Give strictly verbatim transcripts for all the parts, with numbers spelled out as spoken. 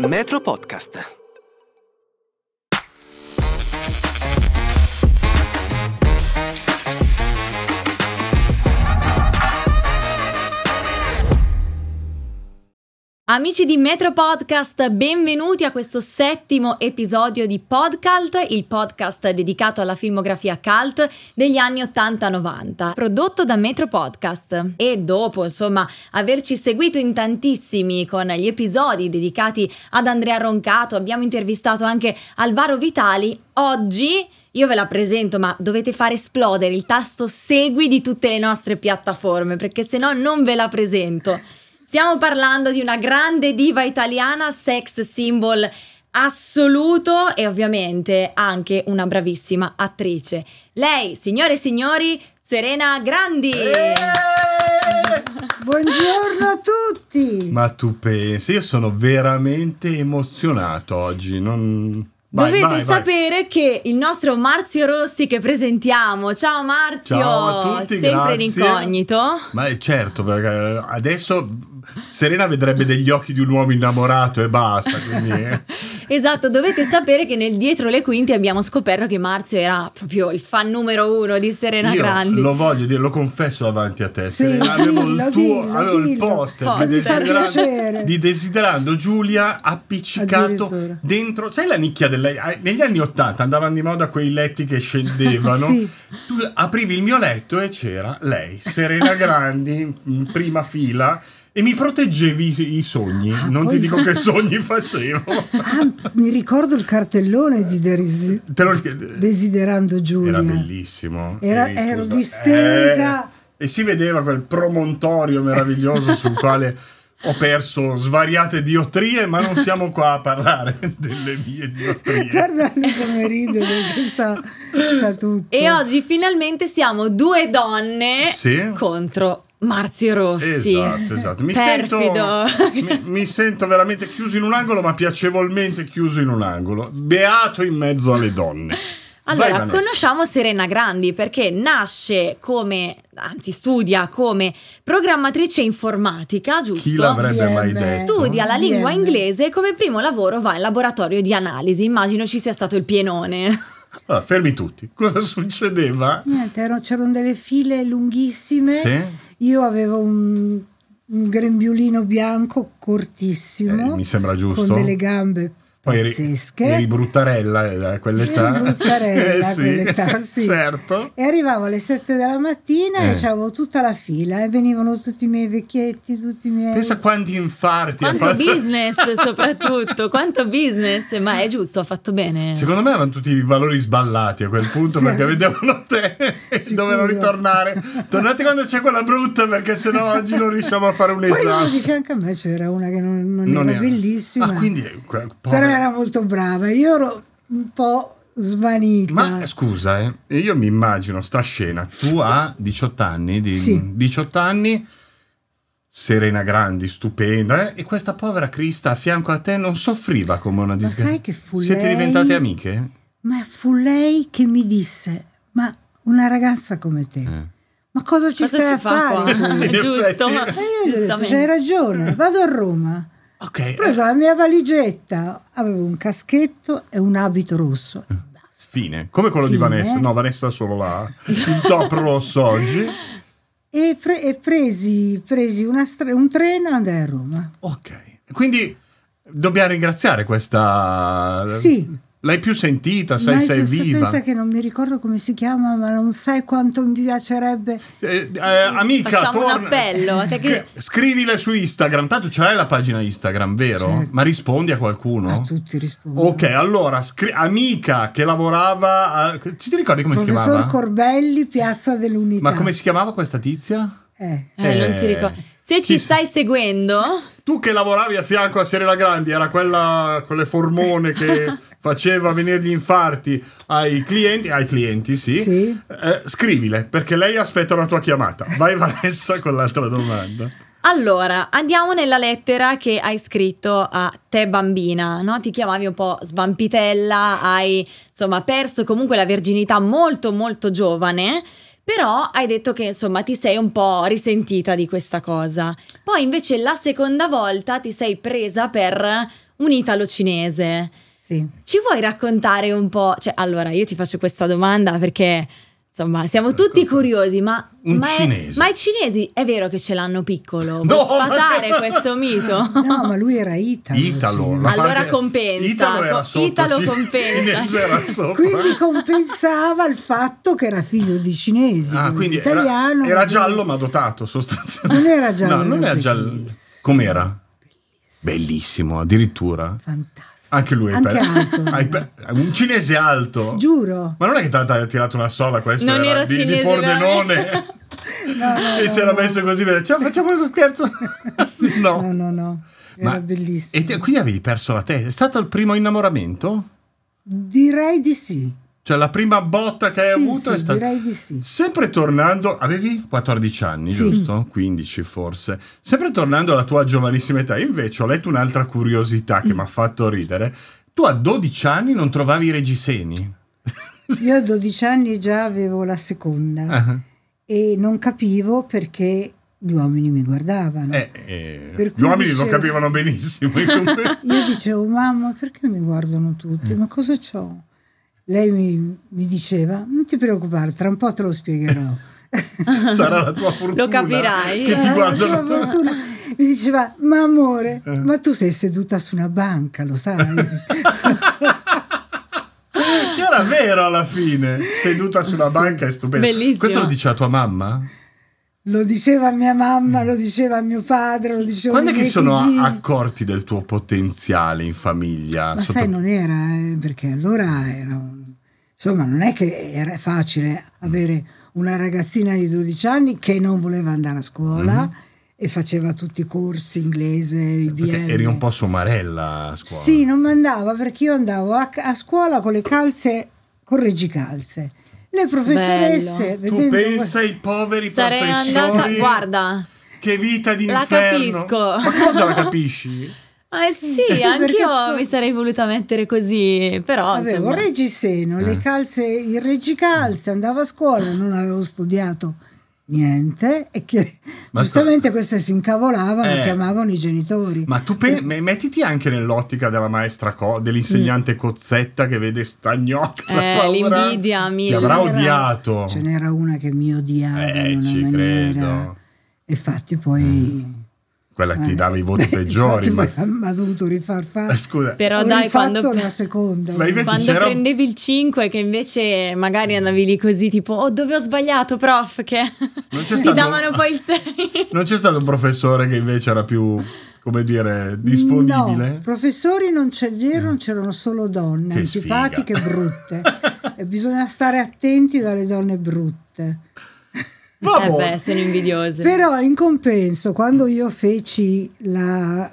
Metro Podcast. Amici di Metro Podcast, benvenuti a questo settimo episodio di Podcult, il podcast dedicato alla filmografia cult degli anni ottanta novanta, prodotto da Metro Podcast. E dopo, insomma, averci seguito in tantissimi con gli episodi dedicati ad Andrea Roncato, abbiamo intervistato anche Alvaro Vitali, oggi io ve la presento, ma dovete fare esplodere il tasto segui di tutte le nostre piattaforme, perché se no non ve la presento. Stiamo parlando di una grande diva italiana, sex symbol assoluto e ovviamente anche una bravissima attrice. Lei, signore e signori, Serena Grandi! Eeeh! Buongiorno a tutti! Ma tu pensi, io sono veramente emozionato oggi, non... Vai, Dovete vai, sapere vai. che il nostro Marzio Rossi che presentiamo, ciao Marzio, ciao a tutti, sempre in grazie. incognito. Ma è certo, perché adesso Serena vedrebbe degli occhi di un uomo innamorato e basta, quindi... Esatto, dovete sapere che nel dietro le quinte abbiamo scoperto che Marzio era proprio il fan numero uno di Serena Io Grandi. lo voglio dire, lo confesso davanti a te. Sì, Serena, avevo dillo, il tuo, dillo, avevo il dillo. poster Poster. di desiderando, Piacere. di desiderando Giulia appiccicato Addirittura. dentro. Sai la nicchia del letto? Negli anni ottanta andavano di moda quei letti che scendevano. Sì. Tu aprivi il mio letto e c'era lei, Serena Grandi, in prima fila. E mi proteggevi i, i sogni, Ah, non poi- ti dico che sogni facevo. Ah, mi ricordo il cartellone di Derisi- Te lo- Desiderando Giulia. Era bellissimo. Era- Eri ero chiusa- distesa. Eh, e si vedeva quel promontorio meraviglioso sul quale ho perso svariate diottrie, ma non siamo qua a parlare delle mie diottrie. Guardami come ride, perché sa, sa tutto. E oggi finalmente siamo due donne Sì. contro Marzio Rossi. Esatto, esatto. Mi sento, Perfido. mi, mi sento veramente chiuso in un angolo, ma piacevolmente chiuso in un angolo. Beato in mezzo alle donne. Allora, Vai, Vanessa. conosciamo Serena Grandi perché nasce come, anzi studia come programmatrice informatica, giusto? Chi l'avrebbe mai I B M. detto? Studia la I B M. lingua inglese e come primo lavoro va in laboratorio di analisi. Immagino ci sia stato il pienone. Allora, fermi tutti. Cosa succedeva? Niente, erano- c'erano delle file lunghissime. Sì? Io avevo un, un grembiulino bianco cortissimo. Eh, mi sembra giusto. Con delle gambe Poi eri, pazzesche. eri bruttarella eh, a quell'età. Ero bruttarella Eh, a quell'età, sì. Certo. E arrivavo alle sette della mattina Eh. e c'avevo tutta la fila e venivano tutti i miei vecchietti, tutti i miei... Pensa quanti infarti ha Quanto fatto. business soprattutto, quanto business, ma è giusto, ha fatto bene. Secondo me avevano tutti i valori sballati a quel punto, Sì. perché vedevano te e Sicuro. dovevano ritornare. Tornate quando c'è quella brutta, perché sennò oggi non riusciamo a fare un Poi uno esame. di fianco a me c'era una che non, non Non era era- bellissima, Ah, quindi eh, que- però povera- era molto brava. Io ero un po' svanita. Ma scusa, eh, io mi immagino sta scena. Tu a diciotto anni, di, Sì. diciotto anni, Serena Grandi, stupenda, eh, e questa povera Crista a fianco a te non soffriva come una disgrazia. sai che fu Siete lei- diventate amiche? Ma fu lei che mi disse: ma una ragazza come te, Eh. ma cosa ci Cosa stai ci a fa fare qua? qui?" In Giusto. effetti. E io gli ho detto: Giustamente. c'hai ragione, vado a Roma. Ok. Ho preso la mia valigetta, avevo un caschetto e un abito rosso. Fine. Come quello di Fine. Vanessa. No, Vanessa solo là. Il top rosso oggi. E, pre- e presi, presi una stra- un treno e andai a Roma. Ok. Quindi dobbiamo ringraziare questa... Sì. L'hai più sentita, sai Mai se è più- viva. Pensa che non mi ricordo come si chiama, ma non sai quanto mi piacerebbe. Eh, eh, amica, Facciamo un torna- appello, a te che- Che- scrivile su Instagram. Tanto ce l'hai la pagina Instagram, vero? Certo. Ma rispondi a qualcuno? A tutti rispondo. Ok, allora, scri- amica che lavorava a... Ci ti ricordi come si Professor chiamava? Corbelli, Piazza dell'Unità. Ma come si chiamava questa tizia? Eh. Eh, non si Eh, ricorda. Se ci chi- stai seguendo, Tu che lavoravi a fianco a Serena Grandi, era quella con le formone che faceva venire gli infarti ai clienti, ai clienti, sì. Sì. Eh, scrivile, perché lei aspetta una tua chiamata. Vai Vanessa con l'altra domanda. allora andiamo nella lettera che hai scritto a te bambina, no? Ti chiamavi un po' svampitella, hai insomma perso comunque la verginità molto molto giovane. Però hai detto che insomma ti sei un po' risentita di questa cosa. Poi invece la seconda volta ti sei presa per un italo-cinese. Sì. Ci vuoi raccontare un po'? Cioè, allora, io ti faccio questa domanda perché insomma siamo tutti curiosi, ma, un ma, cinese. È, ma i cinesi è vero che ce l'hanno piccolo? No, Vuoi sfatare ma... questo mito? No, ma lui era italo. Italo. La Allora parte... compensa. Italo era sotto, Italo ci... compensa. Cinese era sopra. Quindi compensava il fatto che era figlio di cinesi. Ah, quindi italiano. Era, era giallo ma dotato sostanzialmente. Non era giallo. No, non era era giallo. bellissimo. Com'era? Bellissimo, addirittura. Fantastico. Anche lui è Anche per... alto. per... un cinese alto. Giuro. Ma non è che ti ha tirato una sola, questo Non era, era di, cinese, di Pordenone. No, no, E no, si era no. messo così, cioè, facciamo uno scherzo. No. No, no, no. Era Ma- bellissimo. E te, quindi avevi perso la testa. È stato il primo innamoramento? Direi di sì. Cioè la prima botta che hai Sì, avuto sì, è stata... direi di sì. Sempre tornando, avevi quattordici anni, Sì. giusto? quindici forse. Sempre tornando alla tua giovanissima età, invece ho letto un'altra curiosità che Mm. mi ha fatto ridere. Tu a dodici anni non trovavi i reggiseni. Io a dodici anni già avevo la seconda Ah. e non capivo perché gli uomini mi guardavano. Eh, eh, Per gli cui uomini lo dicevo- capivano benissimo. Io dicevo, mamma, perché mi guardano tutti? Ma cosa c'ho? Lei mi, mi diceva, non ti preoccupare, tra un po' te lo spiegherò. Sarà la tua fortuna. Lo capirai. Che ti Eh, guardano la fortuna. Mi diceva, ma amore, Eh. ma tu sei seduta su una banca, lo sai? Che era vero alla fine. Seduta su una banca è stupendo. Bellissimo. Questo lo diceva tua mamma? Lo diceva mia mamma, lo diceva mio padre, lo diceva Quando i è che miei sono cugini. accorti del tuo potenziale in famiglia? Ma Sotto- sai, non era, eh, perché allora era un... Insomma, non è che era facile avere una ragazzina di dodici anni che non voleva andare a scuola Mhm. e faceva tutti i corsi inglese, I B Perché M. eri un po' somarella a scuola. Sì, non mi andava perché io andavo a, a scuola con le calze, con reggicalze. Le professoresse, Bello. Tu vedendo pensa ai poveri Sarei professori. andata, guarda. Che vita di La inferno. capisco. Ma cosa la capisci? Eh sì, Sì, anch'io perché- mi sarei voluta mettere così, però avevo insomma. il reggiseno, le Eh. calze, il reggicalze, andavo a scuola, non avevo studiato niente e che Ma giustamente queste si incavolavano, Eh. chiamavano i genitori. Ma tu pe- me- mettiti anche nell'ottica della maestra Co- dell'insegnante Cozzetta che vede sta gnocca, la Eh, paura. l'invidia mi- Ti avrà Ce n'era- odiato. Ce n'era una che mi odiava Eh, in una ci maniera. credo. E infatti poi... Quella che ti eh, dava i voti infatti peggiori. ma... poi mi ha dovuto rifar fare. Eh, scusa. Però Ho dai, rifatto quando, la seconda. Ma invece quando c'era- prendevi il cinque, che invece magari andavi lì così tipo, oh dove ho sbagliato prof, che Non c'è ti stato- davano poi il sei. Non c'è stato un professore che invece era più, come dire, disponibile? No, professori non c'erano, c'erano solo donne, Che antipatiche e sfiga. brutte. E bisogna stare attenti dalle donne brutte. Eh Vabbè. beh, sono invidiose. Però in compenso, quando io feci la,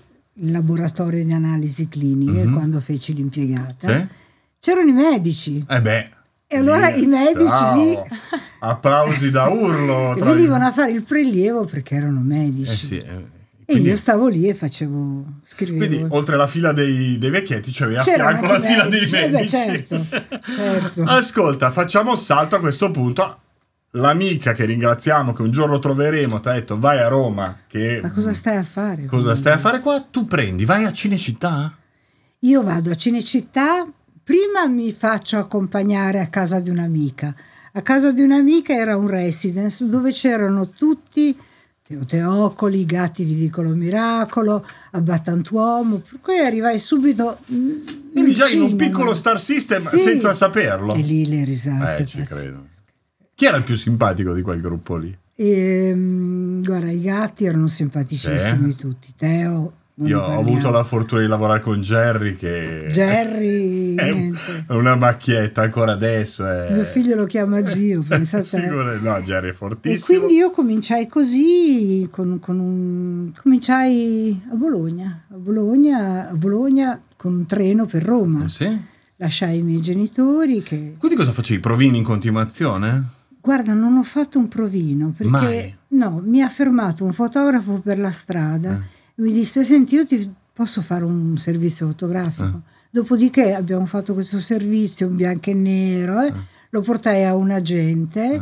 il laboratorio di analisi cliniche, Mhm. quando feci l'impiegata, Sì? c'erano i medici. Eh beh. E allora lì- i medici Ciao. lì- Applausi da urlo. che tra- venivano a fare il prelievo perché erano Eh medici. sì, eh, E quindi- io stavo lì e facevo, scrivevo. Quindi oltre alla fila dei, dei vecchietti c'aveva a C'erano fianco la anche fila medici. dei Eh beh, medici. certo, certo. Ascolta, facciamo il salto a questo punto. L'amica che ringraziamo, che un giorno troveremo, ti ha detto vai a Roma. Che, Ma cosa stai a fare? cosa stai a fare qua? Tu prendi, vai a Cinecittà? Io vado a Cinecittà, prima mi faccio accompagnare a casa di un'amica. A casa di un'amica era un residence dove c'erano tutti Teo Teocoli, i gatti di Vicolo Miracolo, Abbattantuomo, per cui arrivai subito mm, Eri già in un vicino, piccolo no? star system Sì. senza saperlo. E lì le risate. Eh, ci pazzesche. credo. Chi era il più simpatico di quel gruppo lì? E, mm, guarda, i gatti erano simpaticissimi Sì. tutti. Teo, non Io ne ho parliamo. avuto la fortuna di lavorare con Jerry che Jerry, è un- niente. è una macchietta ancora adesso. È... Mio figlio lo chiama zio, pensa a te. Figura- No, Jerry è E fortissimo. quindi io cominciai così, con, con un, cominciai a Bologna, a Bologna, a Bologna con un treno per Roma. Eh sì? Lasciai i miei genitori che... Quindi cosa facevi? Provini in continuazione? Guarda, non ho fatto un provino perché Mai? no, mi ha fermato un fotografo per la strada Eh. e mi disse: senti, io ti posso fare un servizio fotografico. Dopodiché abbiamo fatto questo servizio in bianco e nero, eh, lo portai a un agente,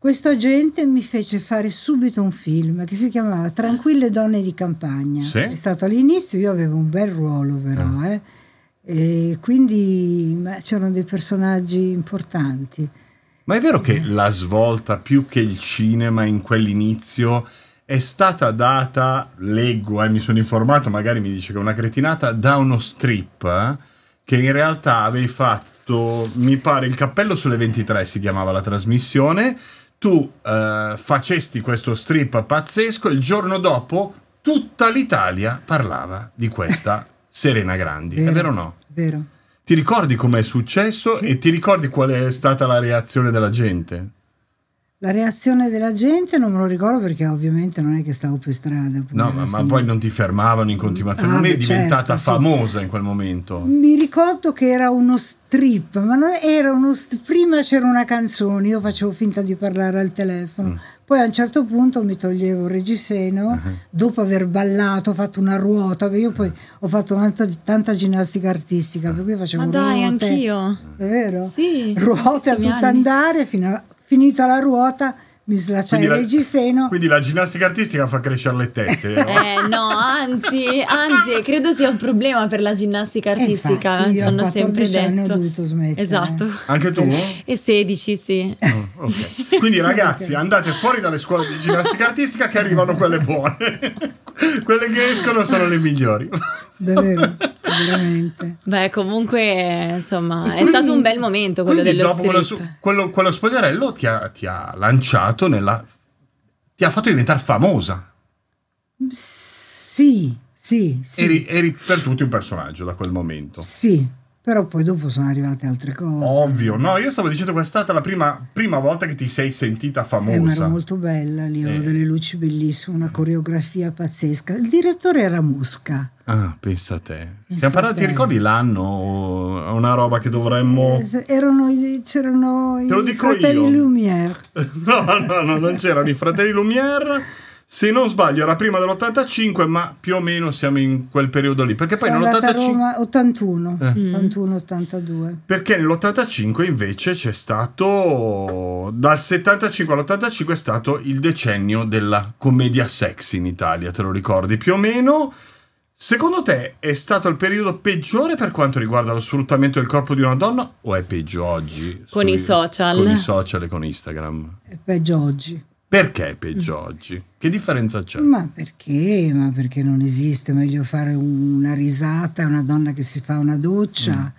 questo agente mi fece fare subito un film che si chiamava Tranquille donne di campagna. Sì? È stato all'inizio, io avevo un bel ruolo però, Ah. eh. E quindi ma c'erano dei personaggi importanti. Ma è vero che la svolta più che il cinema in quell'inizio è stata data, leggo, eh, mi sono informato, magari mi dice che è una cretinata, da uno strip eh, che in realtà avevi fatto, mi pare, Il cappello sulle ventitré si chiamava la trasmissione, tu eh, facesti questo strip pazzesco e il giorno dopo tutta l'Italia parlava di questa Serena Grandi, Vero, è vero o no? Vero. Ti ricordi com'è successo Sì. e ti ricordi qual è stata la reazione della gente? La reazione della gente non me lo ricordo perché ovviamente non è che stavo per strada. poi No, alla ma, ma fine. poi non ti fermavano in continuazione, Ah, non è beh, diventata certo, sì. famosa in quel momento. Mi ricordo che era uno strip, ma non era uno st- prima c'era una canzone, io facevo finta di parlare al telefono, Mm. poi a un certo punto mi toglievo il reggiseno, Uh-huh. dopo aver ballato, ho fatto una ruota, perché io poi ho fatto tanta, tanta ginnastica artistica, per cui facevo Ma dai, ruote. anch'io. È vero? Sì. Ruote a tantissimi tutto anni. andare, fino a, finita la ruota mi slacciai il la, reggiseno. quindi la ginnastica artistica fa crescere le tette. Eh no, anzi, anzi, credo sia un problema per la ginnastica E artistica, infatti ci io a hanno sempre quattordici anni ho detto. dovuto smettere. Esatto. Anche tu? E sedici, sì. Oh, ok. Quindi Sì, ragazzi, perché- andate fuori dalle scuole di ginnastica artistica che arrivano quelle buone. Quelle che escono sono le migliori. Davvero, veramente. Beh, comunque, insomma, è quindi- stato un bel momento quello Quindi dello dopo quello, strip. su- quello, quello spogliarello ti ha, ti ha lanciato nella... ti ha fatto diventare famosa. Sì, sì, sì. Eri, eri per tutti un personaggio da quel momento. Sì, però poi dopo sono arrivate altre cose. Ovvio, no, io stavo dicendo che è stata la prima, prima volta che ti sei sentita Eh, ma famosa. era molto bella, lì avevo Eh. delle luci bellissime, una coreografia pazzesca. Il direttore era Musca. Ah, pensa a te. Pensa Stiamo parlando, a ti te. ricordi l'anno? È una roba che dovremmo... Eh, Erano, i- c'erano Te lo i dico fratelli io. Lumière. No, no, no, non c'erano i fratelli Lumière. Se non sbaglio era prima dell'ottantacinque, ma più o meno siamo in quel periodo lì. Perché poi Sono andata a nell'ottantacinque... Roma ottantuno, Eh. ottantuno ottantadue. Perché nell'ottantacinque invece c'è stato, dal settantacinque all'ottantacinque è stato il decennio della commedia sexy in Italia, te lo ricordi più o meno? Secondo te è stato il periodo peggiore per quanto riguarda lo sfruttamento del corpo di una donna o è peggio oggi? Con i social. Con i social e con Instagram. È peggio oggi. Perché è peggio oggi? Che differenza c'è? Ma perché? Ma perché non esiste. Meglio fare una risata a una donna che si fa una doccia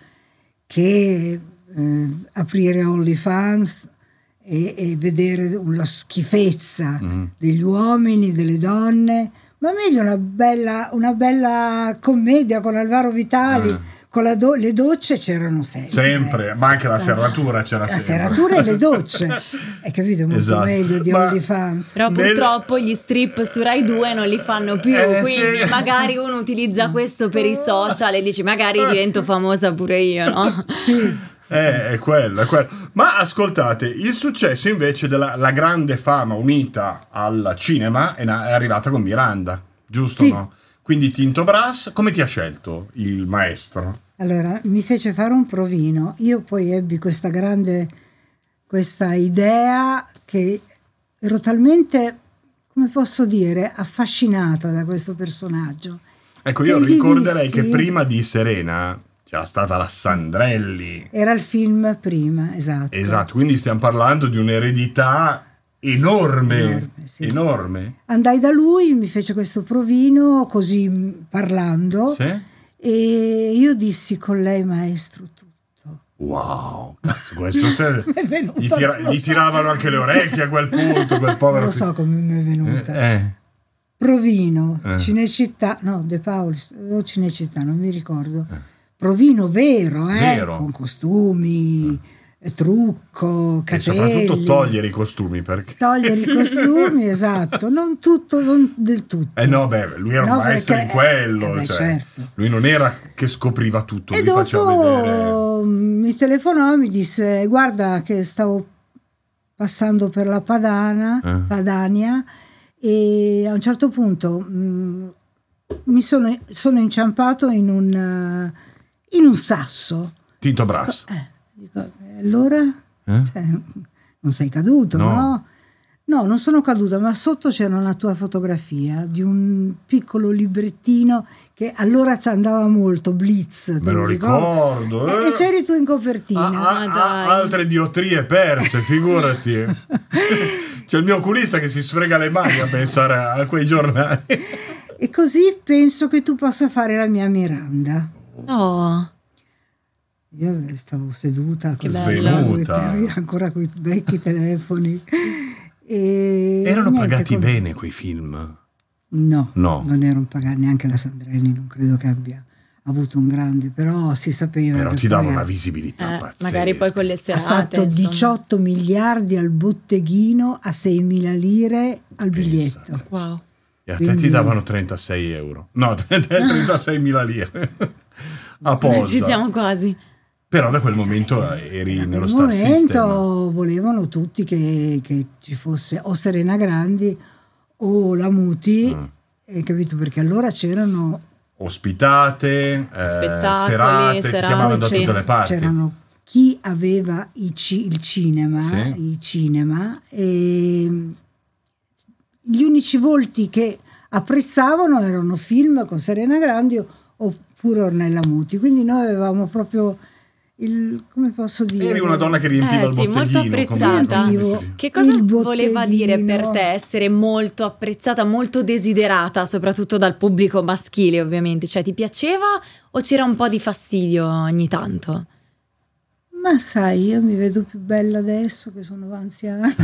che eh, aprire OnlyFans e, e vedere la schifezza Mm. degli uomini, delle donne. Ma meglio una bella, una bella commedia con Alvaro Vitali. Ah. Con la do- le docce c'erano sempre. Sempre, ma anche la serratura c'era La sempre. serratura e le docce. Hai capito? Molto Esatto. meglio di Ma- OnlyFans. Però Nel- purtroppo gli strip su Rai due non li fanno più, Eh, quindi sì. magari uno utilizza questo per i social e dici magari divento famosa pure io, no? Sì. Eh, è quello, è quello. Ma ascoltate, il successo invece della la grande fama unita al cinema è, na- è arrivata con Miranda, giusto? Sì. No? Quindi Tinto Brass, come ti ha scelto il maestro? Allora, mi fece fare un provino. Io poi ebbi questa grande, questa idea che ero talmente, come posso dire, affascinata da questo personaggio. Ecco, io Che gli ricorderei dissi- che prima di Serena c'era stata la Sandrelli. Era il film prima, esatto. Esatto, quindi stiamo parlando di un'eredità enorme, enorme, sì. enorme. Andai da lui, mi fece questo provino, così mh, parlando, Sì? e io dissi con lei, maestro, tutto. Wow, cazzo, questo se... Mi è venuto, gli, tira- non lo gli so. tiravano anche le orecchie a quel punto, quel povero... Non lo so come mi è venuta. Eh, eh. Provino, Eh. Cinecittà, no, De Paoli, o Cinecittà, non mi ricordo. Provino vero, eh, Vero. con costumi, eh, trucco, E capelli. soprattutto togliere i costumi perché... Togliere i costumi, esatto, non tutto, non del tutto. Eh no, beh, lui era No, un maestro perché- in quello, eh beh, cioè, certo. lui non era che scopriva tutto, E lui faceva vedere... dopo mi telefonò e mi disse, guarda che stavo passando per la Padana, Eh. Padania, e a un certo punto mh, mi sono, sono inciampato in un, eh, in un sasso. Tinto Brass. Eh, dico, e allora? Eh? Cioè, non sei caduto, No. no? No, non sono caduta, ma sotto c'era una tua fotografia di un piccolo librettino che allora ci andava molto, Blitz. Me lo ricordo. Eh? E, e c'eri tu in copertina. Ah, ah, ah, altre diottrie perse, figurati. C'è il mio oculista che si sfrega le mani a pensare a quei giornali. E così penso che tu possa fare la mia Miranda. Oh. Io stavo seduta, che svenuta, ancora con i vecchi telefoni. E erano niente, pagati come... bene quei film? No, no, non erano pagati, neanche la Sandrelli non credo che abbia avuto un grande, però si sapeva. Però che ti dava poi una visibilità eh, pazzesca. magari poi con le serate. Ha fatto insomma. diciotto miliardi al botteghino a seimila lire al biglietto. Pensate. Wow. E a Quindi... te ti davano trentasei euro. No, trentaseimila lire. A posa. Ci siamo quasi. Però da quel momento eri da nello quel Star momento System. volevano tutti che, che ci fosse o Serena Grandi o la Muti, mm. hai capito? Perché allora c'erano ospitate, eh, serate, ti chiamavano da tutte le parti. C'erano chi aveva i ci, il cinema, sì. i cinema, e gli unici volti che apprezzavano erano film con Serena Grandi oppure Ornella Muti, quindi noi avevamo proprio il, come posso dire, eri una donna che riempiva eh, il sì, botteghino, molto apprezzata. come... Che cosa voleva dire per te essere molto apprezzata, molto desiderata, soprattutto dal pubblico maschile, ovviamente? Cioè, ti piaceva o c'era un po' di fastidio ogni tanto? Ma sai, io mi vedo più bella adesso che sono anziana.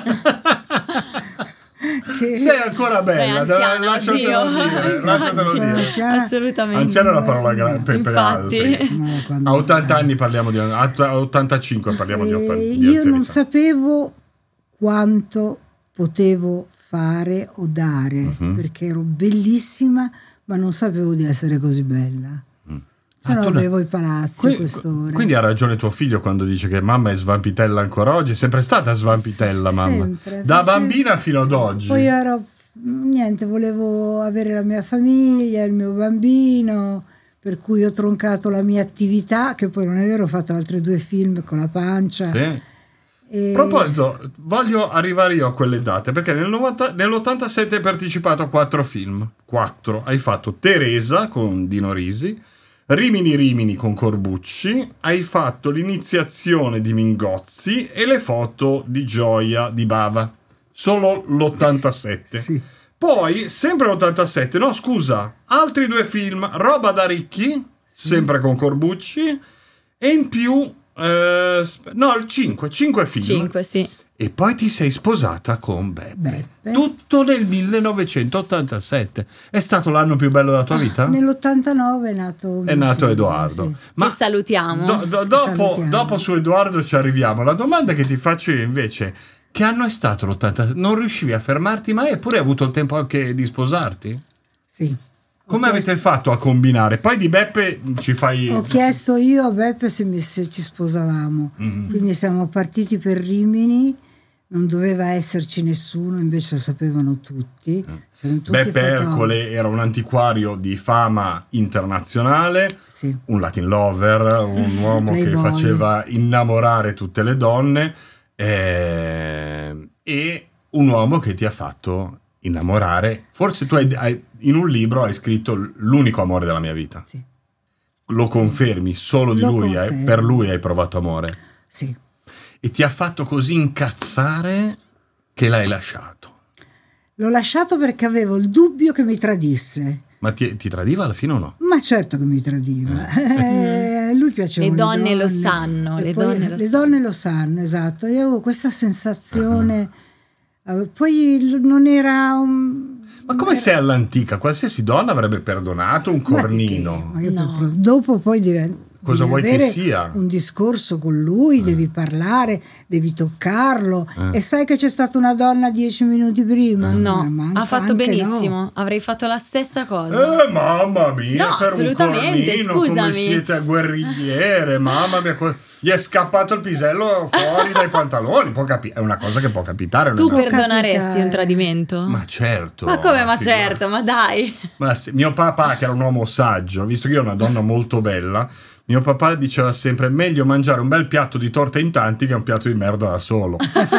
Che... sei ancora bella, Beh, anziana, lasciatelo dire, lasciatelo dire. Anziana, assolutamente. Anziana è una parola gra- per, per altri. No, a ottanta anni parliamo di a ottantacinque parliamo di, ottanta, di io non sapevo quanto potevo fare o dare, uh-huh. perché ero bellissima, ma non sapevo di essere così bella. Se no avevo i palazzi Qui, a quest'ora. Quindi ha ragione tuo figlio quando dice che mamma è svampitella ancora oggi. È sempre stata svampitella mamma, sempre, da bambina fino ad oggi. Poi ero niente, volevo avere la mia famiglia, il mio bambino, per cui ho troncato la mia attività, che poi non è vero, ho fatto altri due film con la pancia. Sì. E... A proposito, voglio arrivare io a quelle date, perché nel novanta, nell'ottantasette hai partecipato a quattro film. Quattro. Hai fatto Teresa con Dino Risi, Rimini Rimini con Corbucci, hai fatto l'iniziazione di Mingozzi e le foto di Gioia di Bava. Solo l'ottantasette. Sì. Poi, sempre l'ottantasette, no scusa, altri due film, Roba da ricchi, sì. sempre con Corbucci, e in più, eh, no, cinque, cinque film. Cinque, sì. E poi ti sei sposata con Beppe. Beppe. Tutto nel millenovecentottantasette. È stato l'anno più bello della tua vita? Ah, nell'ottantanove è nato È nato figlio, Edoardo. sì. Ma ti salutiamo. Do, do, dopo, salutiamo. Dopo su Edoardo ci arriviamo. La domanda che ti faccio io invece, che anno è stato l'ottantasette? Non riuscivi a fermarti mai, eppure hai avuto il tempo anche di sposarti? Sì. Come Ho avete chiesto... fatto a combinare? Poi di Beppe ci fai... Ho chiesto io a Beppe se, mi, se ci sposavamo. Mm. Quindi siamo partiti per Rimini. Non doveva esserci nessuno, invece lo sapevano tutti. tutti Beppe Ercole era un antiquario di fama internazionale, sì. un Latin lover, un uomo Playboy. che faceva innamorare tutte le donne, eh, e un uomo che ti ha fatto innamorare. Forse sì. tu hai, hai, in un libro hai scritto l'unico amore della mia vita. Sì. Lo confermi, solo di Lo lui, hai, per lui hai provato amore. Sì. E ti ha fatto così incazzare che l'hai lasciato. L'ho lasciato perché avevo il dubbio che mi tradisse. Ma ti, ti tradiva alla fine o no? Ma certo che mi tradiva. Eh, lui piaceva le donne, le donne lo sanno. E le poi, donne, lo, le sanno. donne lo sanno, esatto. Io avevo questa sensazione. Uh-huh. Poi non era un... Ma come era... sei all'antica? Qualsiasi donna avrebbe perdonato un cornino. Ma che, ma no. per, dopo poi diventa... Cosa devi vuoi avere che sia? Un discorso con lui, eh. devi parlare, devi toccarlo. Eh. E sai che c'è stata una donna dieci minuti prima? Eh. No, manca, ha fatto benissimo. No. Avrei fatto la stessa cosa. Eh, mamma mia, no, per un cornino, scusami. come siete guerrigliere, mamma mia. gli è scappato il pisello fuori dai pantaloni. Può capi- è una cosa che può capitare. Tu non è- perdoneresti capitare. un tradimento? Ma certo. Ma come, ma figura- certo, ma dai. Ma sì, mio papà, che era un uomo saggio, visto che io ho una donna molto bella, mio papà diceva sempre: meglio mangiare un bel piatto di torta in tanti che un piatto di merda da solo.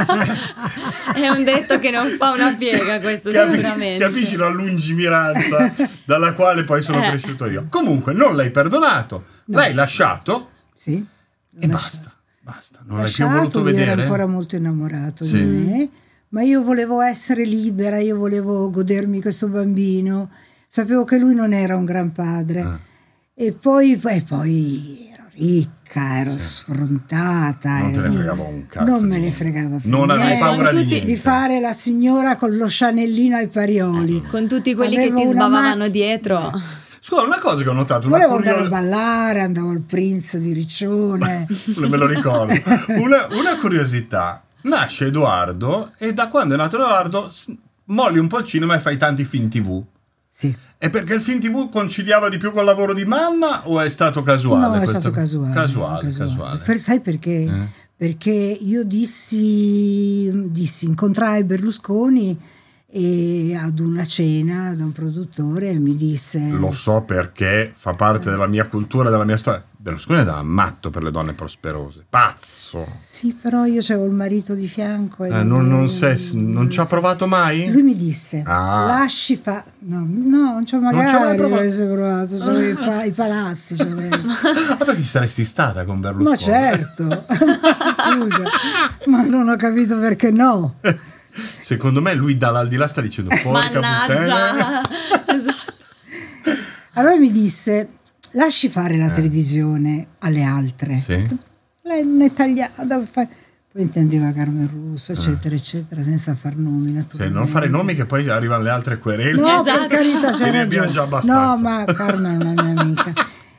È un detto che non fa una piega, questo Capi- sicuramente. capisci la lungimiranza dalla quale poi sono Eh. cresciuto io. Comunque non l'hai perdonato, No. l'hai lasciato Sì. e L'ho basta, basta. Non l'hai più lasciato, voluto lui vedere. era ancora molto innamorato Sì. di me, ma io volevo essere libera, io volevo godermi questo bambino, sapevo che lui non era un gran padre. Ah. E poi, poi, poi ero ricca, ero sfrontata. Non te ne ero- fregava un cazzo Non di me ne niente. fregava più Non avevi niente. paura di tutti- niente. Di fare la signora con lo Chanellino ai parioli. Con tutti quelli Avevo che ti una sbavavano mac- dietro. Scusa, una cosa che ho notato, una Volevo andare a curiosa... ballare, andavo al Prince di Riccione. Non me lo ricordo. Una, una curiosità. Nasce Edoardo e da quando è nato Edoardo s- molli un po' il cinema e fai tanti film tivù. Sì. È perché il film tivù conciliava di più col lavoro di mamma o è stato casuale? No, è questo? stato casuale. Casuale, casuale. casuale. Per- sai perché? Eh. Perché io dissi, dissi, incontrai Berlusconi e ad una cena da un produttore e mi disse... Lo so perché fa parte della mia cultura, della mia storia. Berlusconi era matto per le donne prosperose. Pazzo. Sì, però io c'avevo il marito di fianco. E Eh, non, non, sei- non ci ha provato mai? Lui mi disse, Ah. lasci fa... No, no, non c'ho ci ha mai magari provato? avessi provato, c'avevo i, pa- i palazzi. c'avevo. Ah, perché ci saresti stata con Berlusconi? Ma certo, scusa, ma non ho capito perché no. Secondo me lui dall'aldilà sta dicendo porca puttana. Mannaggia. Esatto. Allora mi disse, lasci fare la televisione alle altre. Sì. Lei ne tagliava, fa- poi intendeva Carmen Russo, eccetera, eccetera, senza far nomi Cioè, naturalmente. non fare nomi che poi arrivano le altre querele. No, Esatto. per carità, c'è E ne abbiamo ragione. già abbastanza. No, ma Carmen è una mia amica.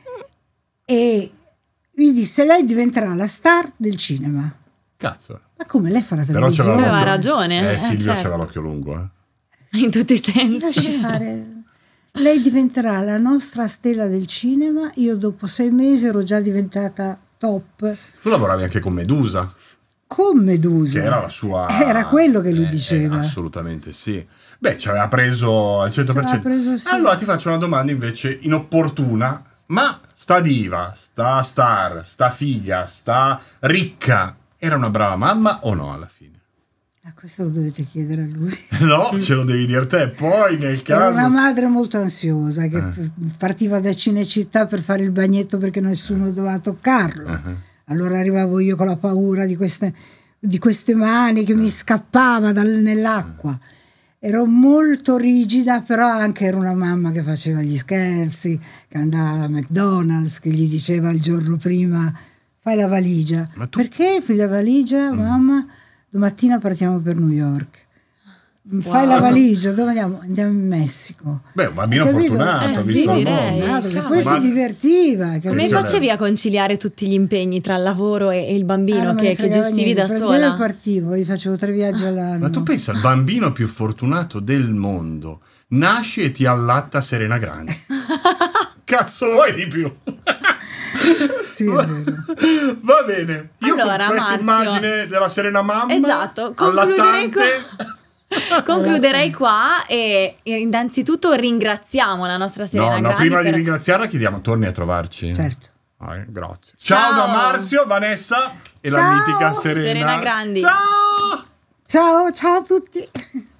E mi disse, lei diventerà la star del cinema. Cazzo. Ma come, lei fa la Però c'aveva televisione? Aveva l'occhio- ragione, Eh, eh, Silvio certo. c'aveva l'occhio lungo, eh. In tutti i sensi. Lasci fare. Lei diventerà la nostra stella del cinema. Io dopo sei mesi ero già diventata top Tu lavoravi anche con Medusa, con Medusa. che era la sua... Era quello che lui Eh, diceva. eh, assolutamente sì. Beh, ci aveva preso al cento per cento. Ci aveva preso, sì. Allora ti faccio una domanda invece inopportuna, ma sta diva, sta star, sta figa, sta ricca, era una brava mamma o no alla fine? Ah, questo lo dovete chiedere a lui. No, ce lo devi dire te. Poi nel Era caso... una madre molto ansiosa che Eh. f- partiva da Cinecittà per fare il bagnetto perché nessuno doveva toccarlo. Uh-huh. Allora arrivavo io con la paura di queste, di queste mani che mi scappava dal- nell'acqua. Ero molto rigida, però anche ero una mamma che faceva gli scherzi, che andava alla McDonald's, che gli diceva il giorno prima fai la valigia. Ma tu- Perché fai la valigia, mamma? Domattina partiamo per New York. Fai la valigia, dove andiamo? Andiamo in Messico. Beh, un bambino Hai capito? fortunato. Eh, ha sì, visto la direi. foto. Fortunato, che cavolo. poi Ma- si divertiva. Come Attenzione. facevi a conciliare tutti gli impegni tra il lavoro e e il bambino Ah, non me che, ne che fregava gestivi niente. da Prendevo e sola? partivo, io facevo tre viaggi all'anno. Ma tu pensa al bambino più fortunato del mondo. Nasci e ti allatta Serena Grandi. Cazzo vuoi di più? Sì, è vero. Va bene. Io Allora, con questa Marzio. immagine della Serena mamma Esatto, concluderei allattante, qua. Concluderei qua e innanzitutto ringraziamo la nostra Serena No, no, Grandi prima per- di ringraziarla chiediamo, torni a trovarci. Certo. Ah, grazie. Ciao. Ciao. Da Marzio, Vanessa e la Ciao. mitica Serena. Serena Grandi. Ciao! Ciao, ciao a tutti.